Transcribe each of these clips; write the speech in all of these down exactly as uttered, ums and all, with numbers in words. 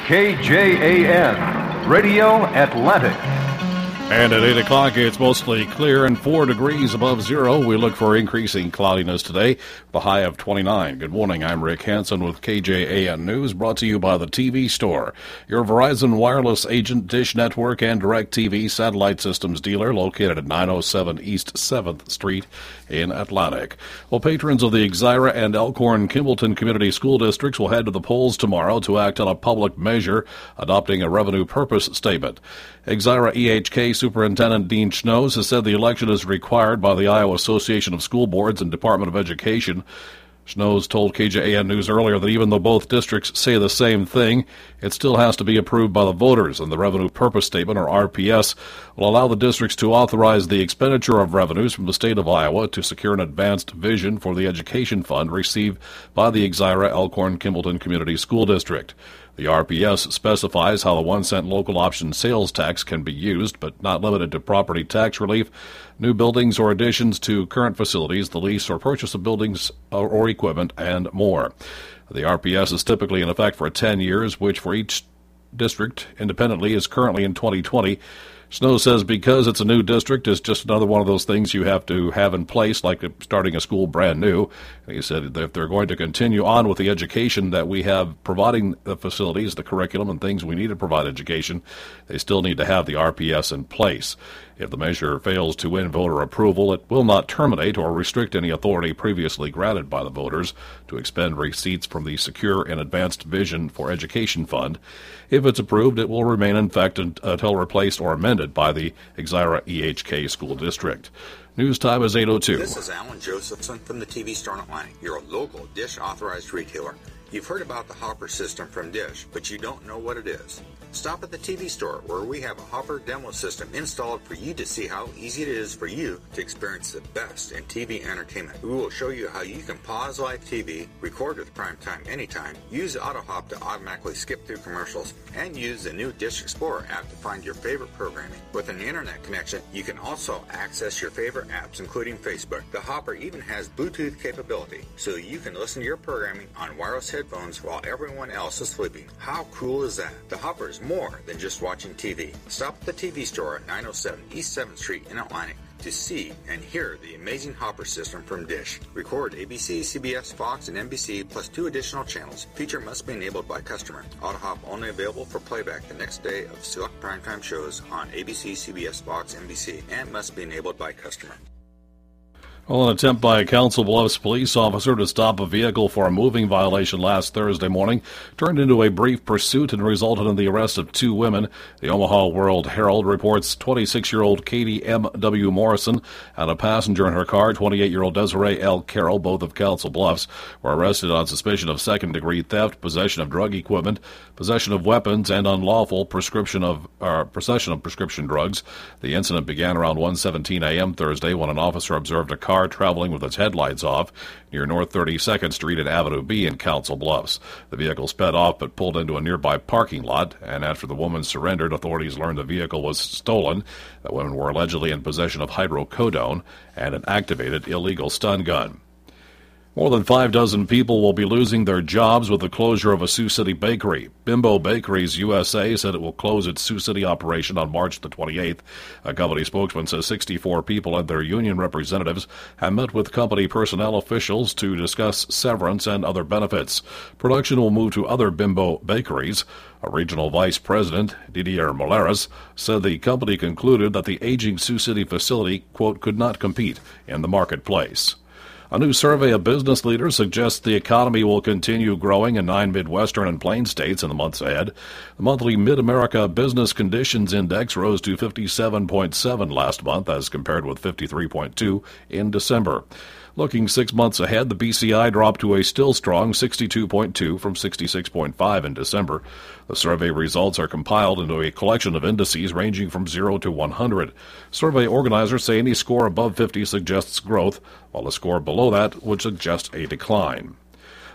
K J A N, Radio Atlantic. And at eight o'clock, it's mostly clear and four degrees above zero. We look for increasing cloudiness today, the high of twenty-nine. Good morning. I'm Rick Hansen with K J A N News, brought to you by the T V Store, your Verizon wireless agent, Dish Network, and DirecTV satellite systems dealer located at nine oh seven East seventh Street in Atlantic. Well, patrons of the Exira and Elkhorn-Kimballton Community School Districts will head to the polls tomorrow to act on a public measure adopting a revenue purpose statement. Exira E H K Superintendent Dean Schnoes has said the election is required by the Iowa Association of School Boards and Department of Education. Schnoes told K J A N News earlier that even though both districts say the same thing, it still has to be approved by the voters, and the Revenue Purpose Statement, or R P S, will allow the districts to authorize the expenditure of revenues from the state of Iowa to secure an advanced vision for the education fund received by the Exira Elkhorn-Kimballton Community School District. The R P S specifies how the one cent local option sales tax can be used, but not limited to property tax relief, new buildings or additions to current facilities, the lease or purchase of buildings or, or equipment, and more. The R P S is typically in effect for ten years, which for each district independently is currently in twenty twenty. Snow says because it's a new district, it's just another one of those things you have to have in place, like starting a school brand new. And he said that if they're going to continue on with the education that we have, providing the facilities, the curriculum, and things we need to provide education, they still need to have the R P S in place. If the measure fails to win voter approval, it will not terminate or restrict any authority previously granted by the voters to expend receipts from the Secure and Advanced Vision for Education Fund. If it's approved, it will remain in effect until replaced or amended by the Exira E H K School District. News time is eight oh two. This is Alan Josephson from the T V Store in Atlantic, your local Dish authorized retailer. You've heard about the Hopper system from Dish, but you don't know what it is. Stop at the T V Store, where we have a Hopper demo system installed for you to see how easy it is for you to experience the best in T V entertainment. We will show you how you can pause live T V, record with Primetime anytime, use AutoHop to automatically skip through commercials, and use the new Dish Explorer app to find your favorite programming. With an internet connection, you can also access your favorite apps, including Facebook. The Hopper even has Bluetooth capability, so you can listen to your programming on wireless headphones while everyone else is sleeping. How cool is that? The Hopper is more than just watching T V. Stop at the T V Store at nine oh seven East seventh Street in Atlantic to see and hear the amazing Hopper system from Dish. Record A B C, C B S, Fox, and N B C, plus two additional channels. Feature must be enabled by customer. AutoHop only available for playback the next day of select primetime shows on A B C, C B S, Fox, N B C, and must be enabled by customer. Well, an attempt by a Council Bluffs police officer to stop a vehicle for a moving violation last Thursday morning turned into a brief pursuit and resulted in the arrest of two women. The Omaha World Herald reports twenty-six-year-old Katie M W. Morrison and a passenger in her car, twenty-eight-year-old Desiree L. Carroll, both of Council Bluffs, were arrested on suspicion of second-degree theft, possession of drug equipment, possession of weapons, and unlawful prescription of uh, possession of prescription drugs. The incident began around one seventeen a.m. Thursday when an officer observed a car traveling with its headlights off near North thirty-second Street and Avenue B in Council Bluffs. The vehicle sped off but pulled into a nearby parking lot, and after the woman surrendered, authorities learned the vehicle was stolen. The women were allegedly in possession of hydrocodone and an activated illegal stun gun. More than five dozen people will be losing their jobs with the closure of a Sioux City bakery. Bimbo Bakeries U S A said it will close its Sioux City operation on March the twenty-eighth. A company spokesman says sixty-four people and their union representatives have met with company personnel officials to discuss severance and other benefits. Production will move to other Bimbo bakeries. A regional vice president, Didier Moleras, said the company concluded that the aging Sioux City facility, quote, could not compete in the marketplace. A new survey of business leaders suggests the economy will continue growing in nine Midwestern and Plain states in the months ahead. The monthly Mid-America Business Conditions Index rose to fifty-seven point seven last month as compared with fifty-three point two in December. Looking six months ahead, the B C I dropped to a still strong sixty-two point two from sixty-six point five in December. The survey results are compiled into a collection of indices ranging from zero to one hundred. Survey organizers say any score above fifty suggests growth, while a score below that would suggest a decline.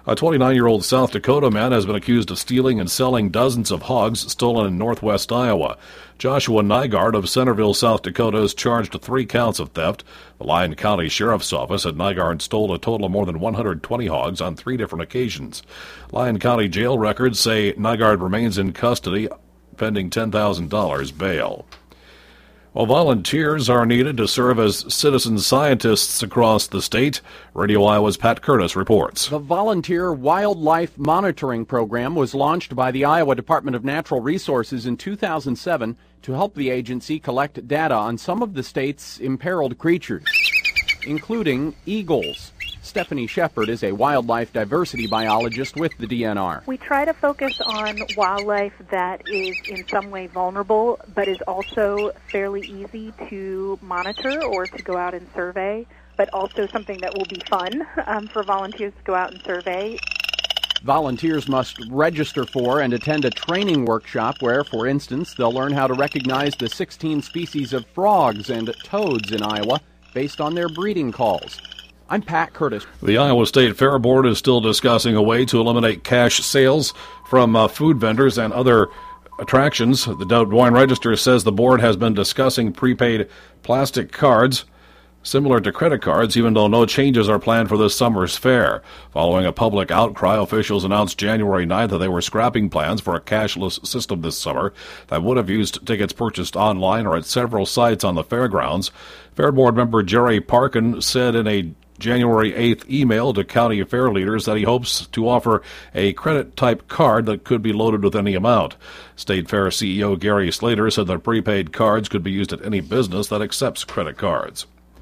A twenty-nine-year-old South Dakota man has been accused of stealing and selling dozens of hogs stolen in northwest Iowa. Joshua Nygaard of Centerville, South Dakota, is charged with three counts of theft. The Lyon County Sheriff's Office said Nygaard stole a total of more than one hundred twenty hogs on three different occasions. Lyon County jail records say Nygaard remains in custody pending ten thousand dollars bail. While volunteers are needed to serve as citizen scientists across the state, Radio Iowa's Pat Curtis reports. The Volunteer Wildlife Monitoring Program was launched by the Iowa Department of Natural Resources in two thousand seven to help the agency collect data on some of the state's imperiled creatures, including eagles. Stephanie Shepard is a wildlife diversity biologist with the D N R. We try to focus on wildlife that is in some way vulnerable, but is also fairly easy to monitor or to go out and survey, but also something that will be fun um, for volunteers to go out and survey. Volunteers must register for and attend a training workshop where, for instance, they'll learn how to recognize the sixteen species of frogs and toads in Iowa based on their breeding calls. I'm Pat Curtis. The Iowa State Fair Board is still discussing a way to eliminate cash sales from uh, food vendors and other attractions. The Des Moines Register says the board has been discussing prepaid plastic cards similar to credit cards, even though no changes are planned for this summer's fair. Following a public outcry, officials announced January ninth that they were scrapping plans for a cashless system this summer that would have used tickets purchased online or at several sites on the fairgrounds. Fair Board member Jerry Parkin said in a January eighth email to county fair leaders that he hopes to offer a credit-type card that could be loaded with any amount. State Fair C E O Gary Slater said that prepaid cards could be used at any business that accepts credit cards.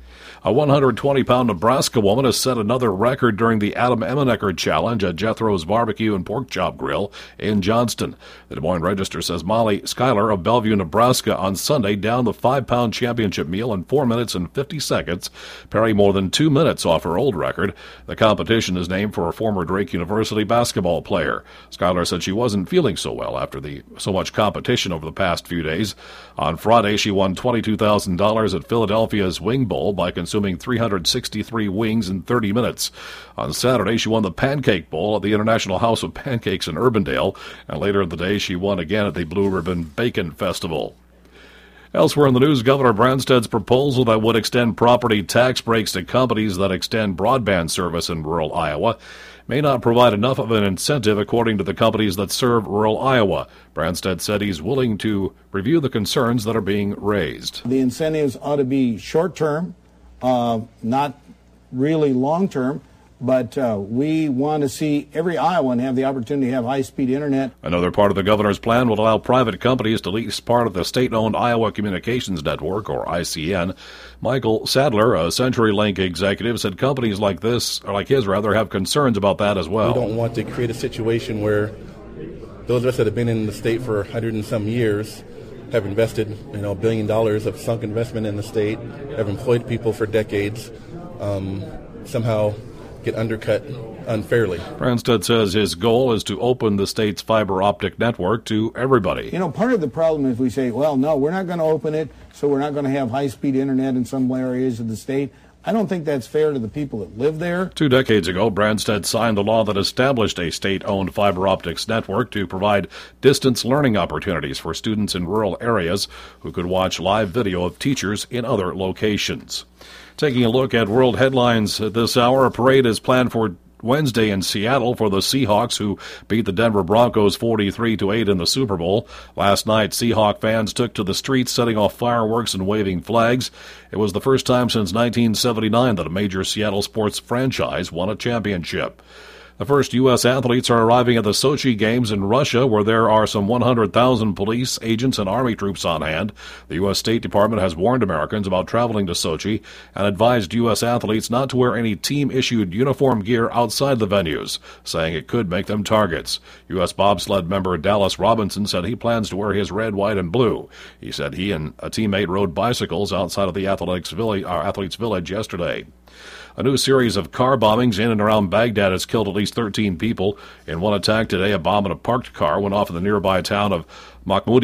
A one hundred twenty pound Nebraska woman has set another record during the Adam Emenecker Challenge at Jethro's Barbecue and Pork Chop Grill in Johnston. The Des Moines Register says Molly Schuyler of Bellevue, Nebraska, on Sunday downed the five pound championship meal in four minutes and fifty seconds, paring more than two minutes off her old record. The competition is named for a former Drake University basketball player. Schuyler said she wasn't feeling so well after the so much competition over the past few days. On Friday, she won twenty-two thousand dollars at Philadelphia's Wing Bowl by consuming three hundred sixty-three wings in thirty minutes. On Saturday, she won the Pancake Bowl at the International House of Pancakes in Urbandale, and later in the day, she won again at the Blue Ribbon Bacon Festival. Elsewhere in the news, Governor Branstad's proposal that would extend property tax breaks to companies that extend broadband service in rural Iowa may not provide enough of an incentive, according to the companies that serve rural Iowa. Branstad said he's willing to review the concerns that are being raised. The incentives ought to be short-term, uh, not really long-term, but uh, we want to see every Iowan have the opportunity to have high-speed internet. Another part of the governor's plan would allow private companies to lease part of the state-owned Iowa Communications Network, or I C N. Michael Sadler, a CenturyLink executive, said companies like this, or like his rather, have concerns about that as well. We don't want to create a situation where those of us that have been in the state for a hundred and some years have invested, you know, a billion dollars of sunk investment in the state, have employed people for decades, um, somehow get undercut unfairly. Branstad says his goal is to open the state's fiber optic network to everybody. You know, part of the problem is we say, well, no, we're not going to open it, so we're not going to have high-speed internet in some areas of the state. I don't think that's fair to the people that live there. Two decades ago, Branstad signed the law that established a state-owned fiber optics network to provide distance learning opportunities for students in rural areas who could watch live video of teachers in other locations. Taking a look at world headlines this hour, a parade is planned for Wednesday in Seattle for the Seahawks, who beat the Denver Broncos forty-three to eight in the Super Bowl. Last night, Seahawk fans took to the streets, setting off fireworks and waving flags. It was the first time since nineteen seventy-nine that a major Seattle sports franchise won a championship. The first U S athletes are arriving at the Sochi Games in Russia, where there are some one hundred thousand police, agents, and Army troops on hand. The U S State Department has warned Americans about traveling to Sochi and advised U S athletes not to wear any team-issued uniform gear outside the venues, saying it could make them targets. U S bobsled member Dallas Robinson said he plans to wear his red, white, and blue. He said he and a teammate rode bicycles outside of the Athletics Village, uh, Athletes Village yesterday. A new series of car bombings in and around Baghdad has killed at least thirteen people. In one attack today, a bomb in a parked car went off in the nearby town of Mahmoudiya.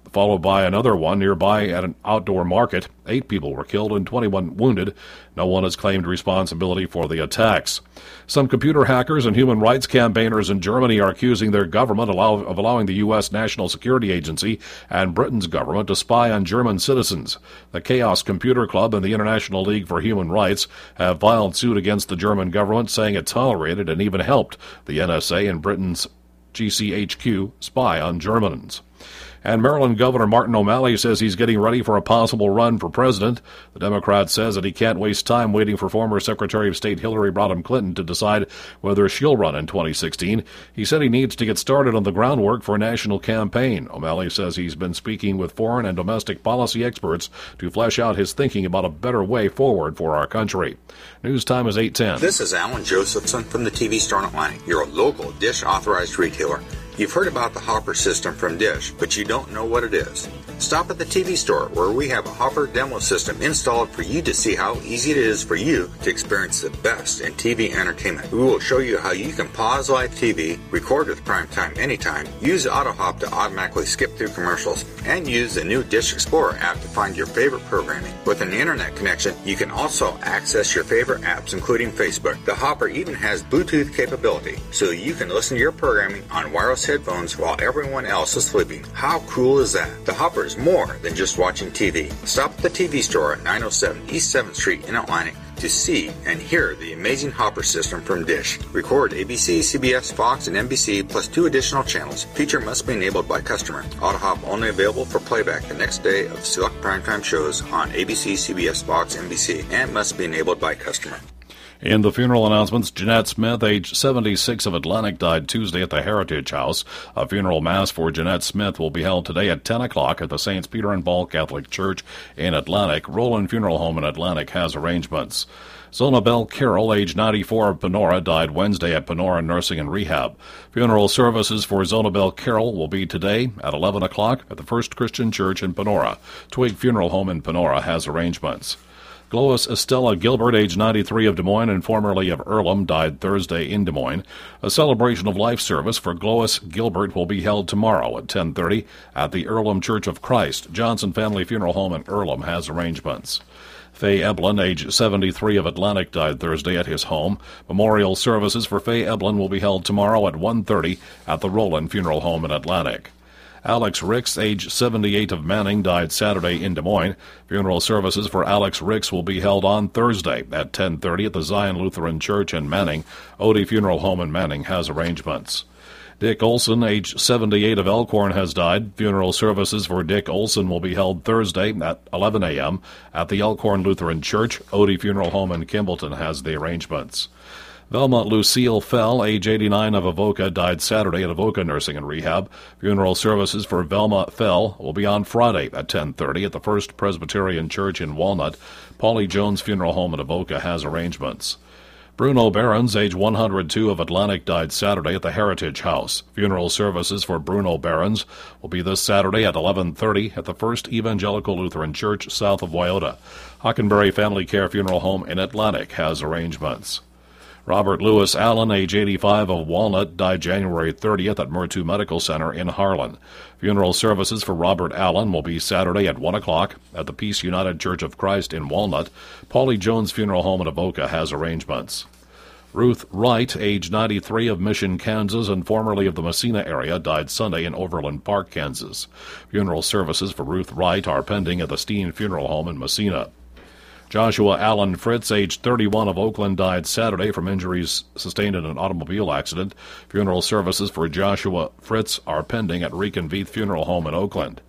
followed by another one nearby at an outdoor market. Eight people were killed and twenty-one wounded. No one has claimed responsibility for the attacks. Some computer hackers and human rights campaigners in Germany are accusing their government of allowing the U S National Security Agency and Britain's government to spy on German citizens. The Chaos Computer Club and the International League for Human Rights have filed suit against the German government, saying it tolerated and even helped the N S A and Britain's G C H Q spy on Germans. And Maryland Governor Martin O'Malley says he's getting ready for a possible run for president. The Democrat says that he can't waste time waiting for former Secretary of State Hillary Rodham Clinton to decide whether she'll run in twenty sixteen. He said he needs to get started on the groundwork for a national campaign. O'Malley says he's been speaking with foreign and domestic policy experts to flesh out his thinking about a better way forward for our country. News time is eight ten. This is Alan Josephson from the T V Store in Atlantic, your local Dish authorized retailer. You've heard about the Hopper system from Dish, but you don't know what it is. Stop at the T V Store, where we have a Hopper demo system installed for you to see how easy it is for you to experience the best in T V entertainment. We will show you how you can pause live T V, record with Primetime anytime, use AutoHop to automatically skip through commercials, and use the new Dish Explorer app to find your favorite programming. With an internet connection, you can also access your favorite apps, including Facebook. The Hopper even has Bluetooth capability, so you can listen to your programming on wireless headphones while everyone else is sleeping. How cool is that? The Hopper is more than just watching T V. Stop at the T V Store at nine oh seven East seventh Street in Atlantic to see and hear the amazing Hopper system from Dish. Record A B C, C B S, Fox, and N B C plus two additional channels. Feature must be enabled by customer. AutoHop only available for playback the next day of select primetime shows on A B C, C B S, Fox, N B C, and must be enabled by customer. In the funeral announcements, Jeanette Smith, age seventy-six, of Atlantic, died Tuesday at the Heritage House. A funeral mass for Jeanette Smith will be held today at ten o'clock at the Saints Peter and Paul Catholic Church in Atlantic. Roland Funeral Home in Atlantic has arrangements. Zonabelle Carroll, age ninety-four, of Panora, died Wednesday at Panora Nursing and Rehab. Funeral services for Zonabelle Carroll will be today at eleven o'clock at the First Christian Church in Panora. Twig Funeral Home in Panora has arrangements. Glois Estella Gilbert, age ninety-three, of Des Moines and formerly of Earlham, died Thursday in Des Moines. A celebration of life service for Glois Gilbert will be held tomorrow at ten thirty at the Earlham Church of Christ. Johnson Family Funeral Home in Earlham has arrangements. Faye Eblin, age seventy-three, of Atlantic, died Thursday at his home. Memorial services for Faye Eblin will be held tomorrow at one thirty at the Roland Funeral Home in Atlantic. Alex Ricks, age seventy-eight, of Manning, died Saturday in Des Moines. Funeral services for Alex Ricks will be held on Thursday at ten thirty at the Zion Lutheran Church in Manning. Odie Funeral Home in Manning has arrangements. Dick Olson, age seventy-eight, of Elkhorn, has died. Funeral services for Dick Olson will be held Thursday at eleven a.m. at the Elkhorn Lutheran Church. Odie Funeral Home in Kimballton has the arrangements. Velma Lucille Fell, age eighty-nine, of Avoca, died Saturday at Avoca Nursing and Rehab. Funeral services for Velma Fell will be on Friday at ten thirty at the First Presbyterian Church in Walnut. Paulie Jones Funeral Home in Avoca has arrangements. Bruno Behrens, age one hundred two, of Atlantic, died Saturday at the Heritage House. Funeral services for Bruno Behrens will be this Saturday at eleven thirty at the First Evangelical Lutheran Church south of Wyoda. Hockenberry Family Care Funeral Home in Atlantic has arrangements. Robert Lewis Allen, age eighty-five, of Walnut, died January thirtieth at Murtu Medical Center in Harlan. Funeral services for Robert Allen will be Saturday at one o'clock at the Peace United Church of Christ in Walnut. Paulie Jones Funeral Home in Avoca has arrangements. Ruth Wright, age ninety-three, of Mission, Kansas, and formerly of the Messina area, died Sunday in Overland Park, Kansas. Funeral services for Ruth Wright are pending at the Steen Funeral Home in Messina. Joshua Allen Fritz, age thirty-one, of Oakland, died Saturday from injuries sustained in an automobile accident. Funeral services for Joshua Fritz are pending at Reconveith Funeral Home in Oakland.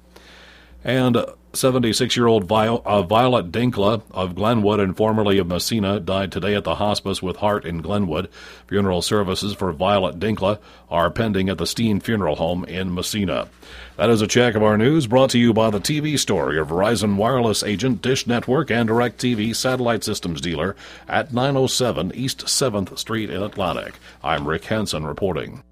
And seventy-six-year-old Violet Dinkla of Glenwood and formerly of Messina died today at the hospice with heart in Glenwood. Funeral services for Violet Dinkla are pending at the Steen Funeral Home in Messina. That is a check of our news brought to you by the T V Store, your Verizon Wireless agent, Dish Network, and DirecTV satellite systems dealer at nine oh seven East seventh Street in Atlantic. I'm Rick Hansen reporting.